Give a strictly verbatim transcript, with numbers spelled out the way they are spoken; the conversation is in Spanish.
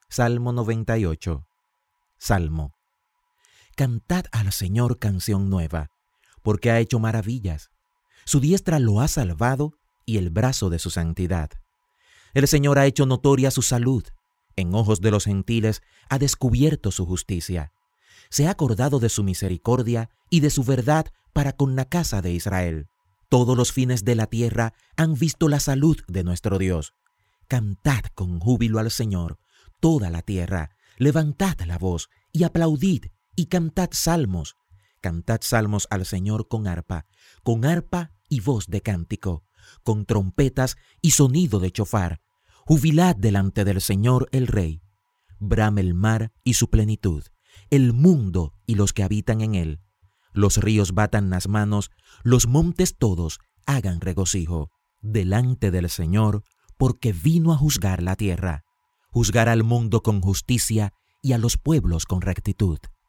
Salmo noventa y ocho. Salmo. Cantad al Señor canción nueva, porque ha hecho maravillas. Su diestra lo ha salvado y el brazo de su santidad. El Señor ha hecho notoria su salud. En ojos de los gentiles ha descubierto su justicia. Se ha acordado de su misericordia y de su verdad para con la casa de Israel. Todos los fines de la tierra han visto la salud de nuestro Dios. Cantad con júbilo al Señor, toda la tierra. Levantad la voz y aplaudid y cantad salmos. Cantad salmos al Señor con arpa, con arpa y voz de cántico, con trompetas y sonido de chofar. Jubilad delante del Señor el Rey. Brame el mar y su plenitud, el mundo y los que habitan en él. Los ríos batan las manos, los montes todos hagan regocijo delante del Señor, porque vino a juzgar la tierra, juzgar al mundo con justicia y a los pueblos con rectitud.